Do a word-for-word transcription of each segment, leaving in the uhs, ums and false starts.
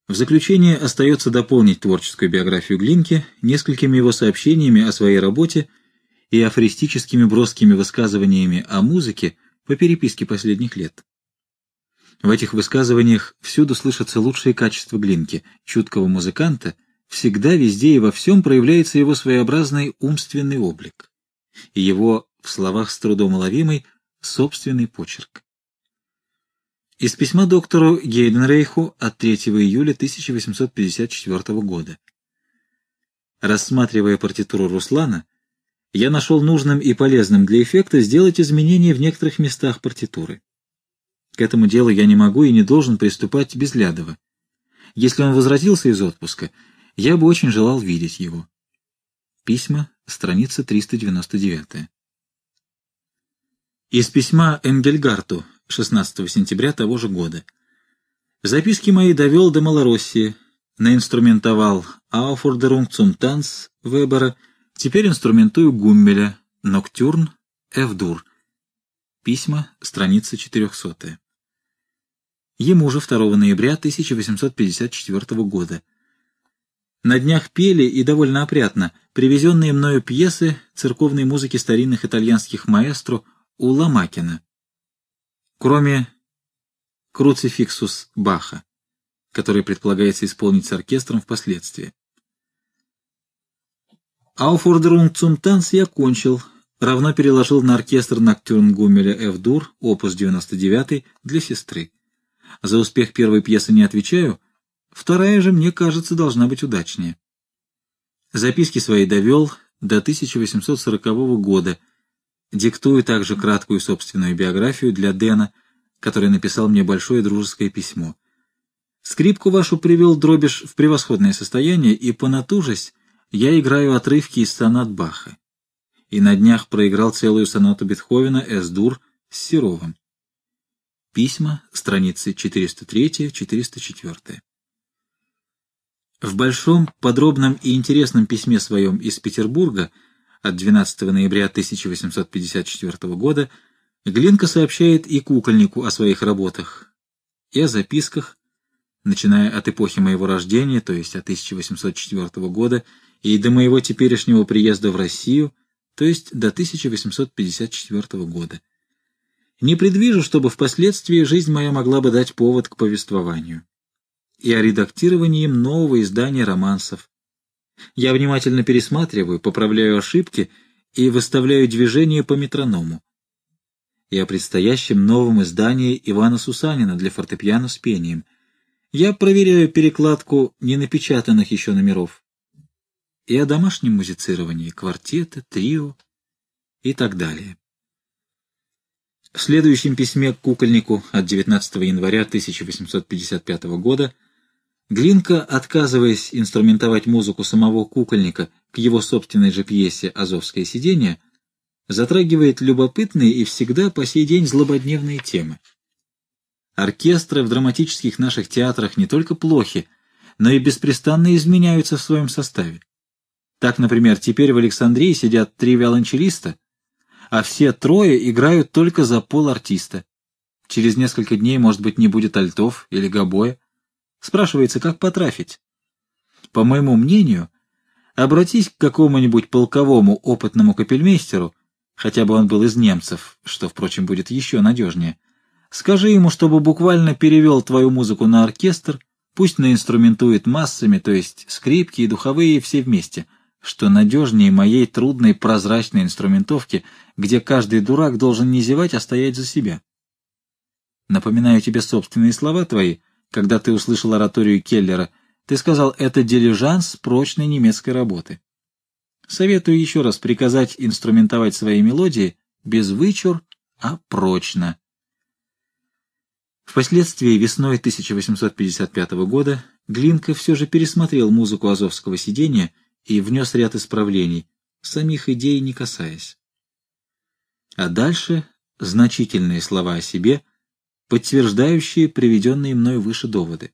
В заключение остается дополнить творческую биографию Глинки несколькими его сообщениями о своей работе и афористическими броскими высказываниями о музыке по переписке последних лет. В этих высказываниях всюду слышатся лучшие качества Глинки, чуткого музыканта. Всегда, везде и во всем проявляется его своеобразный умственный облик и его, в словах с трудом уловимый, собственный почерк. Из письма доктору Гейденрейху от третьего июля тысяча восемьсот пятьдесят четвёртого года. Рассматривая партитуру Руслана, я нашел нужным и полезным для эффекта сделать изменения в некоторых местах партитуры. К этому делу я не могу и не должен приступать безлядово. Если он возвратился из отпуска, я бы очень желал видеть его. Письма, страница триста девяносто девять. Из письма Энгельгарту шестнадцатого сентября того же года. Записки мои довел до Малороссии, наинструментовал Aufforderung zum Tanz Вебера, теперь инструментую Гуммеля, Ноктюрн, F-дур. Письма, страница четырехсотая. Ему же второго ноября тысяча восемьсот пятьдесят четвёртого года. На днях пели, и довольно опрятно, привезенные мною пьесы церковной музыки старинных итальянских маэстро у Ломакина, кроме «Круцификсус» Баха, который предполагается исполнить с оркестром впоследствии. «Aufforderung zum Tanz» я кончил, равно переложил на оркестр Ноктюрн Гуммеля F-дур, опус девяносто девять, для сестры. За успех первой пьесы не отвечаю, вторая же, мне кажется, должна быть удачнее. Записки свои довел до тысяча восемьсот сорокового года, диктую также краткую собственную биографию для Дэна, который написал мне большое дружеское письмо. Скрипку вашу привел Дробиш в превосходное состояние, и, понатужась, я играю отрывки из сонат Баха. И на днях проиграл целую сонату Бетховена Эс-дур с Серовым. Письма, страницы четыреста три — четыреста четыре. В большом, подробном и интересном письме своем из Петербурга от двенадцатого ноября тысяча восемьсот пятьдесят четвёртого года Глинка сообщает и кукольнику о своих работах, и о записках, начиная от эпохи моего рождения, то есть от тысяча восемьсот четвёртого года, и до моего теперешнего приезда в Россию, то есть до тысяча восемьсот пятьдесят четвёртого года. Не предвижу, чтобы впоследствии жизнь моя могла бы дать повод к повествованию. И о редактировании нового издания романсов. Я внимательно пересматриваю, поправляю ошибки и выставляю движения по метроному. И о предстоящем новом издании Ивана Сусанина для фортепиано с пением. Я проверяю перекладку ненапечатанных еще номеров. И о домашнем музицировании, квартеты, трио и так далее. В следующем письме к кукольнику от девятнадцатого января тысяча восемьсот пятьдесят пятого года Глинка, отказываясь инструментовать музыку самого кукольника к его собственной же пьесе «Азовское сиденье», затрагивает любопытные и всегда по сей день злободневные темы. Оркестры в драматических наших театрах не только плохи, но и беспрестанно изменяются в своем составе. Так, например, теперь в Александрии сидят три виолончелиста, а все трое играют только за пол-артиста. Через несколько дней, может быть, не будет альтов или гобоя. Спрашивается, как потрафить? По моему мнению, обратись к какому-нибудь полковому опытному капельмейстеру, хотя бы он был из немцев, что, впрочем, будет еще надежнее. Скажи ему, чтобы буквально перевел твою музыку на оркестр, пусть наинструментует массами, то есть скрипки и духовые все вместе, что надежнее моей трудной прозрачной инструментовки, где каждый дурак должен не зевать, а стоять за себя. Напоминаю тебе собственные слова твои, когда ты услышал ораторию Келлера. Ты сказал, это дилижанс прочной немецкой работы. Советую еще раз приказать инструментовать свои мелодии без вычур, а прочно. Впоследствии весной тысяча восемьсот пятьдесят пятого года Глинка все же пересмотрел музыку «Азовского сиденья» и внес ряд исправлений, самих идей не касаясь. А дальше значительные слова о себе, подтверждающие приведенные мной выше доводы.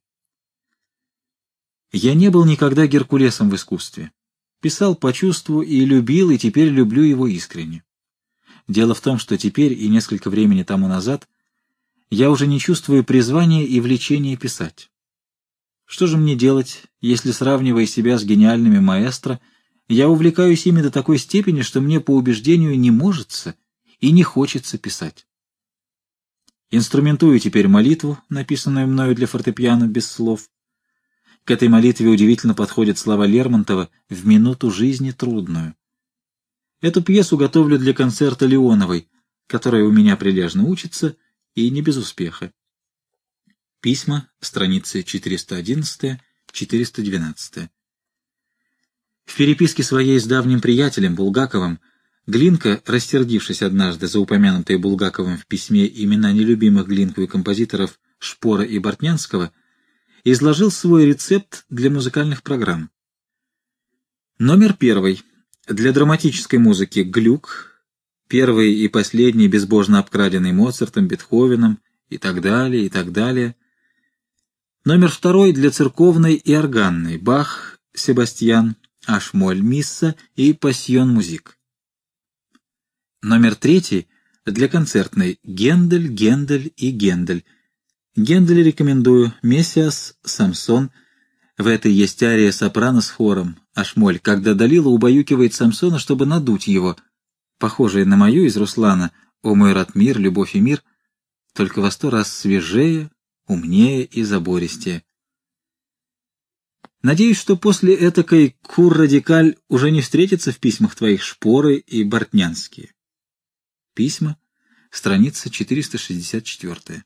Я не был никогда Геркулесом в искусстве. Писал по чувству и любил, и теперь люблю его искренне. Дело в том, что теперь и несколько времени тому назад я уже не чувствую призвания и влечения писать. Что же мне делать, если, сравнивая себя с гениальными маэстро, я увлекаюсь ими до такой степени, что мне по убеждению не можется и не хочется писать? Инструментую теперь молитву, написанную мною для фортепиано без слов. К этой молитве удивительно подходят слова Лермонтова «в минуту жизни трудную». Эту пьесу готовлю для концерта Леоновой, которая у меня прилежно учится и не без успеха. Письма, страницы четыреста одиннадцать — четыреста двенадцать. В переписке своей с давним приятелем Булгаковым Глинка, растердившись однажды за упомянутые Булгаковым в письме имена нелюбимых Глинкою композиторов Шпора и Бортнянского, изложил свой рецепт для музыкальных программ. Номер первый. Для драматической музыки Глюк, первый и последний безбожно обкраденный Моцартом, Бетховеном и так далее, и так далее. Номер второй для церковной и органной Бах, Себастьян, Ашмоль Мисса и Пассион Музик. Номер третий для концертной Гендель, Гендель и Гендель. Гендель рекомендую, Мессиас, Самсон. В этой есть ария сопрано с хором, Ашмоль, когда Далила убаюкивает Самсона, чтобы надуть его, похожая на мою из Руслана «О мой Ратмир, любовь и мир», только во сто раз свежее, умнее и забористее. Надеюсь, что после этакой кур-радикаль уже не встретится в письмах твоих Шпоры и Бортнянские. Письма, страница четыреста шестьдесят четыре.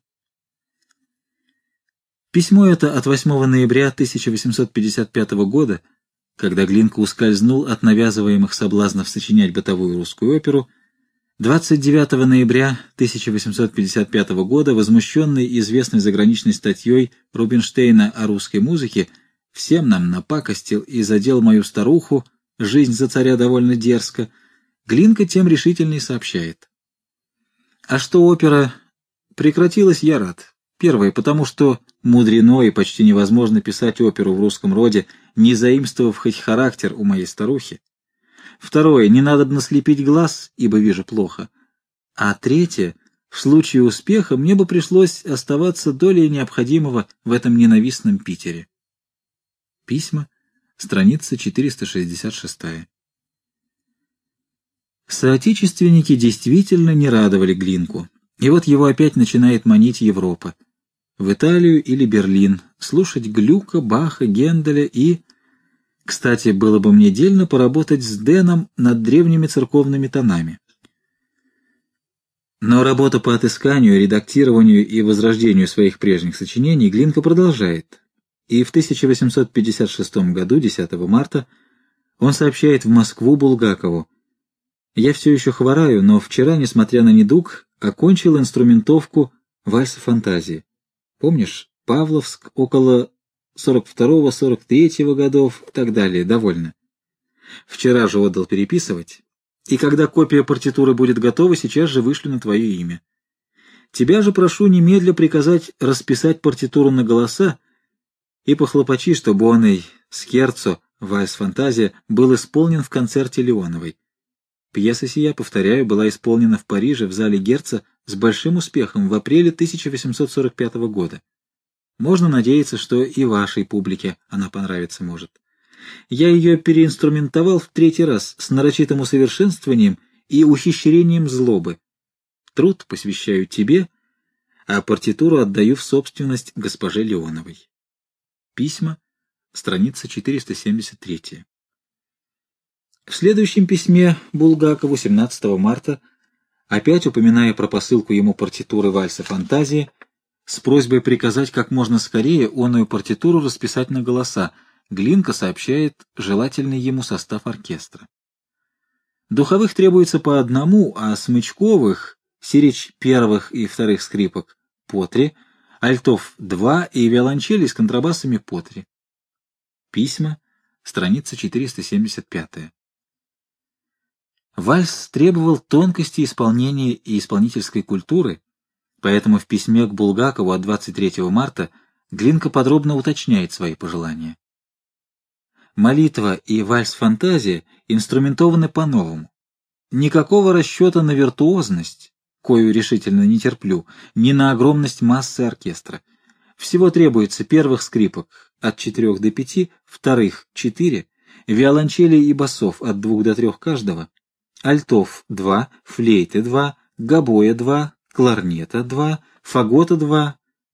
Письмо это от восьмого ноября тысяча восемьсот пятьдесят пятого года, когда Глинка ускользнул от навязываемых соблазнов сочинять бытовую русскую оперу, двадцать девятого ноября тысяча восемьсот пятьдесят пятого года, возмущенный известной заграничной статьей Рубинштейна о русской музыке, всем нам напакостил и задел мою старуху, жизнь за царя довольно дерзко, Глинка тем решительней сообщает. А что опера прекратилась, я рад. Первое, потому что мудрено и почти невозможно писать оперу в русском роде, не заимствовав хоть характер у моей старухи. Второе, не надобно слепить глаз, ибо вижу плохо. А третье, в случае успеха мне бы пришлось оставаться долей необходимого в этом ненавистном Питере. Письма, страница четыреста шестьдесят шесть. Соотечественники действительно не радовали Глинку, и вот его опять начинает манить Европа. В Италию или Берлин, слушать Глюка, Баха, Генделя и... Кстати, было бы мне дельно поработать с Деном над древними церковными тонами. Но работу по отысканию, редактированию и возрождению своих прежних сочинений Глинка продолжает, и в тысяча восемьсот пятьдесят шестом году, десятого марта, он сообщает в Москву Булгакову: «Я все еще хвораю, но вчера, несмотря на недуг, окончил инструментовку вальса фантазии. Помнишь, Павловск около сорок второго — сорок третьего годов и так далее, довольно. Вчера же отдал переписывать, и когда копия партитуры будет готова, сейчас же вышлю на твое имя. Тебя же прошу немедля приказать расписать партитуру на голоса и похлопочи, чтобы он и скерцо, вальс фантазия, был исполнен в концерте Леоновой. Пьеса сия, повторяю, была исполнена в Париже в зале Герца с большим успехом в апреле тысяча восемьсот сорок пятого года. Можно надеяться, что и вашей публике она понравиться может. Я ее переинструментовал в третий раз с нарочитым усовершенствованием и ухищрением злобы. Труд посвящаю тебе, а партитуру отдаю в собственность госпоже Леоновой». Письма, страница четыреста семьдесят три. В следующем письме Булгакову семнадцатого марта, опять упоминая про посылку ему партитуры вальса фантазии, с просьбой приказать как можно скорее оную партитуру расписать на голоса, Глинка сообщает желательный ему состав оркестра. Духовых требуется по одному, а смычковых, сирич первых и вторых скрипок, по три, альтов два и виолончели с контрабасами по три. Письма, страница четыреста семьдесят пять. Вальс требовал тонкости исполнения и исполнительской культуры, поэтому в письме к Булгакову от двадцать третьего марта Глинка подробно уточняет свои пожелания. Молитва и вальс-фантазия инструментованы по-новому. Никакого расчета на виртуозность, кою решительно не терплю, ни на огромность массы оркестра. Всего требуется первых скрипок от четырёх до пяти, вторых — четыре, виолончелей и басов от двух до трёх каждого, альтов — два, флейты — два, гобоя — два, кларнета — два, фагота — два,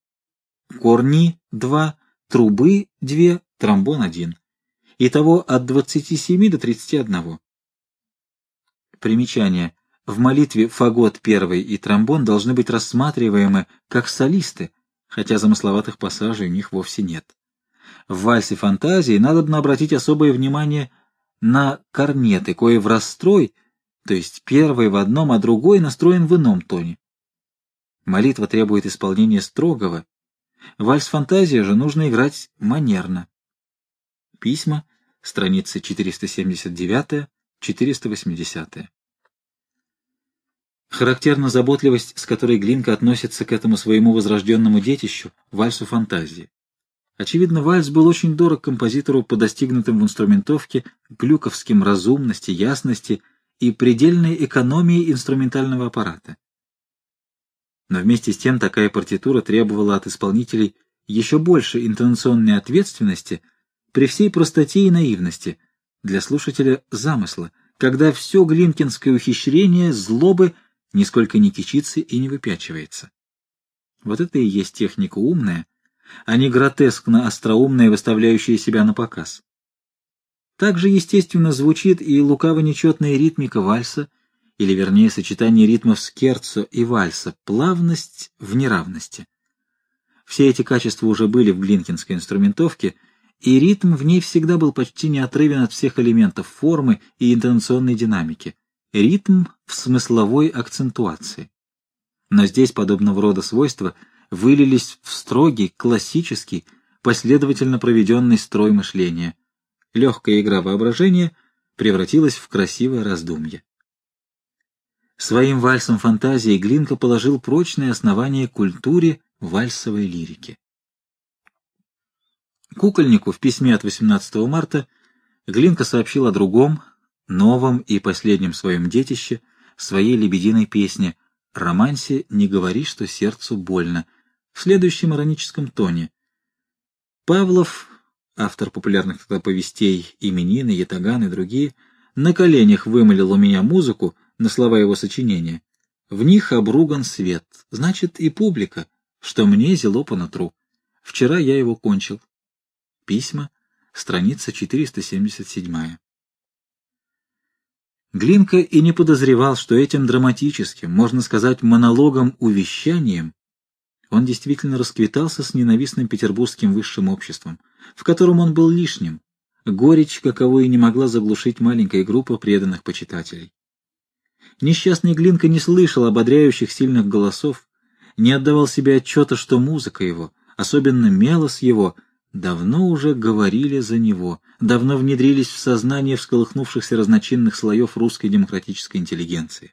корни — два, трубы — два, тромбон — один. Итого от двадцати семи до тридцати одного. Примечание. В молитве фагот первый и тромбон должны быть рассматриваемы как солисты, хотя замысловатых пассажей у них вовсе нет. В вальсе фантазии надобно обратить особое внимание на корнеты, кое в расстрой, то есть первый в одном, а другой настроен в ином тоне. Молитва требует исполнения строгого. Вальс-фантазия же нужно играть манерно. Письма, страницы четыреста семьдесят девять — четыреста восемьдесят. Характерна заботливость, с которой Глинка относится к этому своему возрожденному детищу, вальсу фантазии. Очевидно, вальс был очень дорог композитору по достигнутым в инструментовке глюковским разумности, ясности и предельной экономии инструментального аппарата. Но вместе с тем такая партитура требовала от исполнителей еще больше интонационной ответственности при всей простоте и наивности для слушателя замысла, когда все глинкинское ухищрение злобы нисколько не кичится и не выпячивается. Вот это и есть техника умная, а не гротескно остроумная, выставляющая себя на показ. Также естественно звучит и лукаво-нечетная ритмика вальса, или вернее сочетание ритмов скерцо и вальса, плавность в неравности. Все эти качества уже были в глинкинской инструментовке, и ритм в ней всегда был почти неотрывен от всех элементов формы и интонационной динамики. Ритм в смысловой акцентуации. Но здесь подобного рода свойства вылились в строгий, классический, последовательно проведенный строй мышления. Легкая игра воображения превратилась в красивое раздумье. Своим вальсом фантазии Глинка положил прочное основание культуре вальсовой лирики. Кукольнику в письме от восемнадцатого марта Глинка сообщил о другом, новом и последнем своем детище, своей лебединой песне «Романсе «Не говори, что сердцу больно», в следующем ироническом тоне. Павлов, автор популярных тогда повестей «Именины», «Ятаган» и другие, на коленях вымолил у меня музыку на слова его сочинения. В них обруган свет, значит и публика, что мне зело по нутру. Вчера я его кончил. Письма, страница четыреста семьдесят семь. Глинка и не подозревал, что этим драматическим, можно сказать, монологом-увещанием он действительно расквитался с ненавистным петербургским высшим обществом, в котором он был лишним, горечь каковой и не могла заглушить маленькая группа преданных почитателей. Несчастный Глинка не слышал ободряющих сильных голосов, не отдавал себе отчета, что музыка его, особенно мелос его, давно уже говорили за него, давно внедрились в сознание всколыхнувшихся разночинных слоев русской демократической интеллигенции.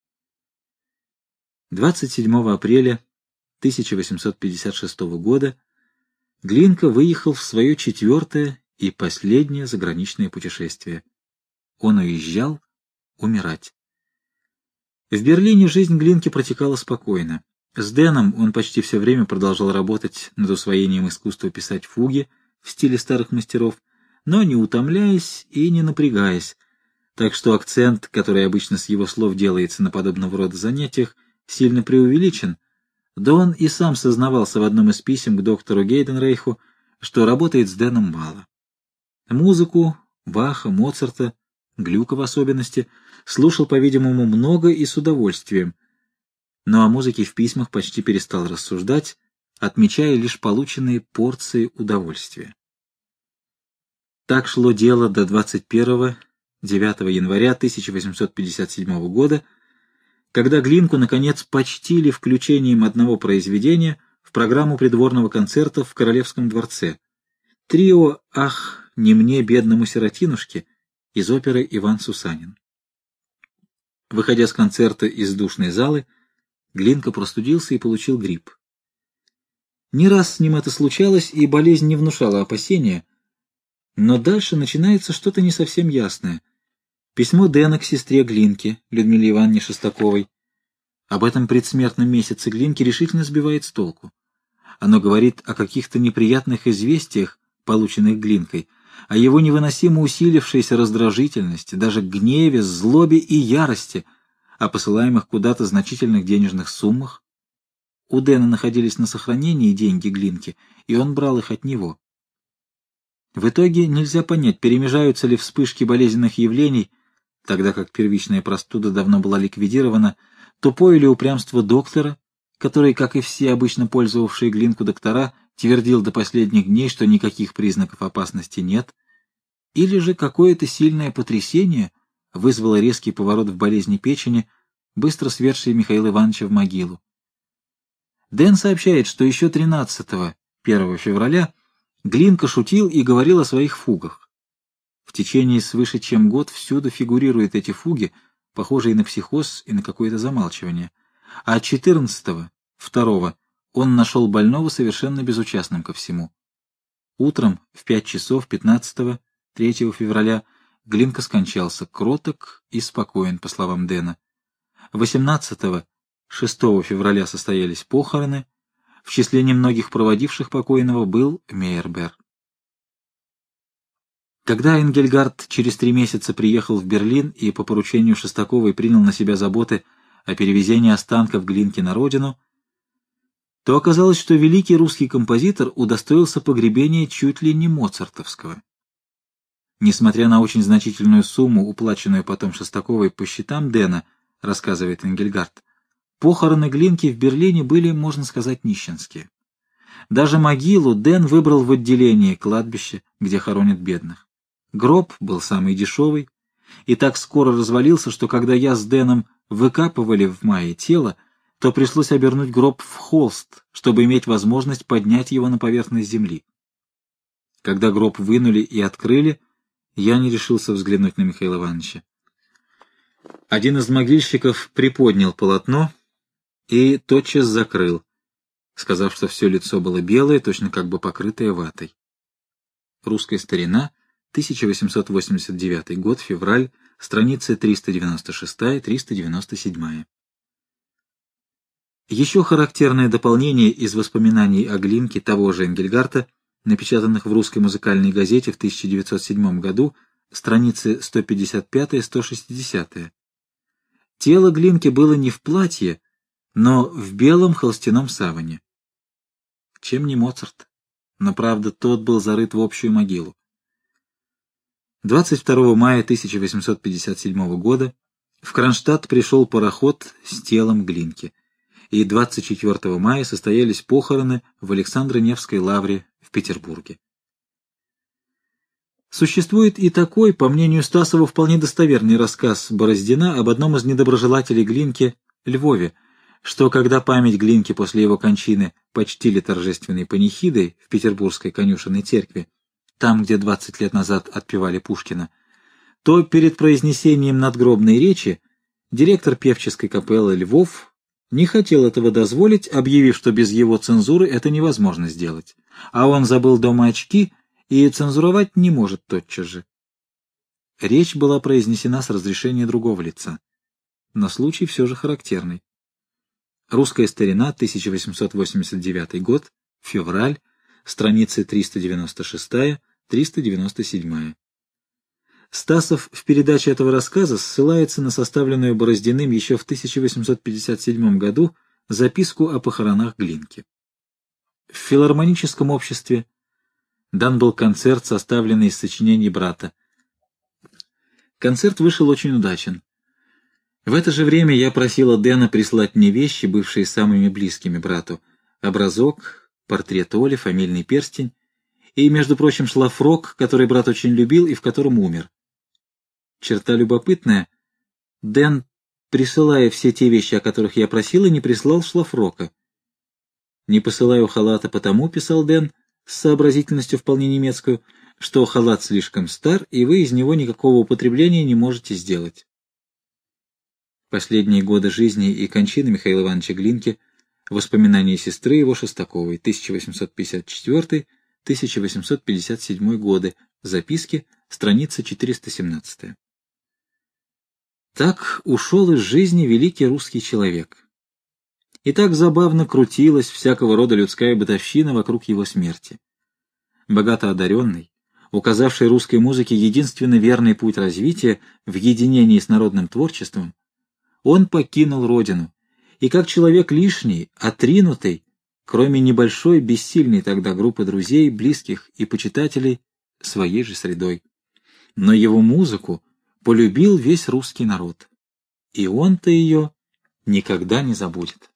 двадцать седьмого апреля тысяча восемьсот пятьдесят шестого года Глинка выехал в свое четвертое и последнее заграничное путешествие. Он уезжал умирать. В Берлине жизнь Глинки протекала спокойно. С Дэном он почти все время продолжал работать над усвоением искусства писать фуги в стиле старых мастеров, но не утомляясь и не напрягаясь, так что акцент, который обычно с его слов делается на подобного рода занятиях, сильно преувеличен, да он и сам сознавался в одном из писем к доктору Гейденрейху, что работает с Дэном мало. Музыку Баха, Моцарта, Глюка в особенности, слушал, по-видимому, много и с удовольствием, но о музыке в письмах почти перестал рассуждать, отмечая лишь полученные порции удовольствия. Так шло дело до двадцать первого — девятого января тысяча восемьсот пятьдесят седьмого года, когда Глинку, наконец, почтили включением одного произведения в программу придворного концерта в Королевском дворце. Трио «Ах, не мне, бедному сиротинушке» из оперы «Иван Сусанин». Выходя с концерта из душной залы, Глинка простудился и получил грипп. Не раз с ним это случалось, и болезнь не внушала опасения, но дальше начинается что-то не совсем ясное. Письмо Дэна к сестре Глинки, Людмиле Ивановне Шестаковой. Об этом предсмертном месяце Глинки решительно сбивает с толку. Оно говорит о каких-то неприятных известиях, полученных Глинкой, о его невыносимо усилившейся раздражительности, даже гневе, злобе и ярости, о посылаемых куда-то значительных денежных суммах. У Дэна находились на сохранении деньги Глинки, и он брал их от него. В итоге нельзя понять, перемежаются ли вспышки болезненных явлений, тогда как первичная простуда давно была ликвидирована, тупое ли упрямство доктора, который, как и все обычно пользовавшие Глинку доктора, твердил до последних дней, что никаких признаков опасности нет, или же какое-то сильное потрясение вызвало резкий поворот в болезни печени, быстро свергший Михаила Ивановича в могилу. Дэн сообщает, что еще тринадцатого первого февраля Глинка шутил и говорил о своих фугах. В течение свыше чем год всюду фигурируют эти фуги, похожие на психоз и на какое-то замалчивание. А четырнадцатого второго он нашел больного совершенно безучастным ко всему. Утром в пять часов пятнадцатого третьего февраля Глинка скончался, кроток и спокоен, по словам Дэна. восемнадцатого шестого февраля состоялись похороны. В числе немногих проводивших покойного был Мейербер. Когда Энгельгард через три месяца приехал в Берлин и по поручению Шостаковой принял на себя заботы о перевезении останков Глинки на родину, то оказалось, что великий русский композитор удостоился погребения чуть ли не моцартовского. Несмотря на очень значительную сумму, уплаченную потом Шостаковой по счетам Дэна, рассказывает Энгельгард, похороны Глинки в Берлине были, можно сказать, нищенские. Даже могилу Дэн выбрал в отделении кладбища, где хоронят бедных. Гроб был самый дешевый и так скоро развалился, что когда я с Дэном выкапывали в мае тело, то пришлось обернуть гроб в холст, чтобы иметь возможность поднять его на поверхность земли. Когда гроб вынули и открыли, я не решился взглянуть на Михаила Ивановича. Один из могильщиков приподнял полотно и тотчас закрыл, сказав, что все лицо было белое, точно как бы покрытое ватой. Русская старина, тысяча восемьсот восемьдесят девятый год, февраль, страницы триста девяносто шесть — триста девяносто семь. Еще характерное дополнение из воспоминаний о Глинке того же Энгельгарта, напечатанных в «Русской музыкальной газете» в тысяча девятьсот седьмом году, страницы сто пятьдесят пять — сто шестьдесят. Тело Глинки было не в платье, но в белом холстяном саване. Чем не Моцарт? Но, правда, тот был зарыт в общую могилу. двадцать второго мая тысяча восемьсот пятьдесят седьмого года в Кронштадт пришел пароход с телом Глинки, и двадцать четвёртого мая состоялись похороны в Александро-Невской лавре в Петербурге. Существует и такой, по мнению Стасова, вполне достоверный рассказ Бороздина об одном из недоброжелателей Глинки, Львове, что когда память Глинки после его кончины почтили торжественной панихидой в Петербургской конюшенной церкви, там, где двадцать лет назад отпевали Пушкина, то перед произнесением надгробной речи директор певческой капеллы Львов не хотел этого дозволить, объявив, что без его цензуры это невозможно сделать, а он забыл дома очки и цензуровать не может тотчас же. Речь была произнесена с разрешения другого лица, но случай все же характерный. Русская старина, тысяча восемьсот восемьдесят девятый год, февраль, страницы триста девяносто шесть — триста девяносто семь. Стасов в передаче этого рассказа ссылается на составленную Бороздиным еще в тысяча восемьсот пятьдесят седьмом году записку о похоронах Глинки. В филармоническом обществе дан был концерт, составленный из сочинений брата. Концерт вышел очень удачен. В это же время я просила Дэна прислать мне вещи, бывшие самыми близкими брату: образок, портрет Оли, фамильный перстень и, между прочим, шлафрок, который брат очень любил и в котором умер. Черта любопытная: Дэн, присылая все те вещи, о которых я просила, не прислал шлафрока. «Не посылаю халата потому», — писал Дэн с сообразительностью вполне немецкую, «что халат слишком стар, и вы из него никакого употребления не можете сделать». Последние годы жизни и кончины Михаила Ивановича Глинки, воспоминания сестры его Шостаковой, тысяча восемьсот пятьдесят четвёртый — тысяча восемьсот пятьдесят седьмой годы, записки, страница четыреста семнадцать. Так ушел из жизни великий русский человек. И так забавно крутилась всякого рода людская бытовщина вокруг его смерти. богато одаренный, указавший русской музыке единственно верный путь развития в единении с народным творчеством, он покинул родину, и как человек лишний, отринутый, кроме небольшой, бессильной тогда группы друзей, близких и почитателей, своей же средой. Но его музыку полюбил весь русский народ, и он-то ее никогда не забудет.